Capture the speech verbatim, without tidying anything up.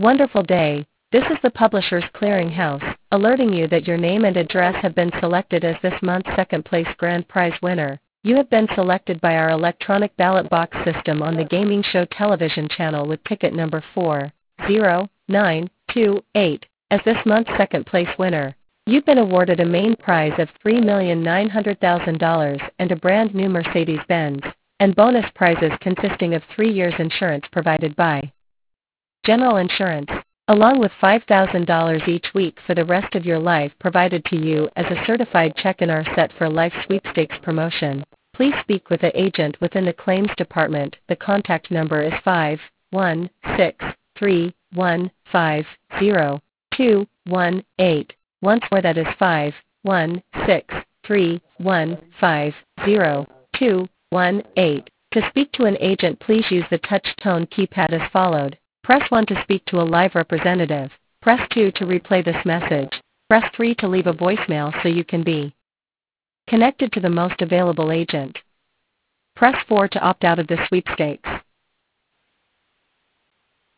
Wonderful day. This is the Publishers Clearinghouse, alerting you that your name and address have been selected as this month's second place grand prize winner. You have been selected by our electronic ballot box system on the Gaming Show television channel with ticket number four zero nine two eight as this month's second place winner. You've been awarded a main prize of three million nine hundred thousand dollars and a brand new Mercedes-Benz, and bonus prizes consisting of three years insurance provided by General Insurance, along with five thousand dollars each week for the rest of your life provided to you as a certified check in our Set for Life sweepstakes promotion. Please speak with an agent within the claims department. The contact number is five one six three one five zero two one eight. Once more, that is five one six three one five zero two one eight. To speak to an agent, please use the touch tone keypad as followed. Press one to speak to a live representative. Press two to replay this message. Press three to leave a voicemail so you can be connected to the most available agent. Press four to opt out of the sweepstakes.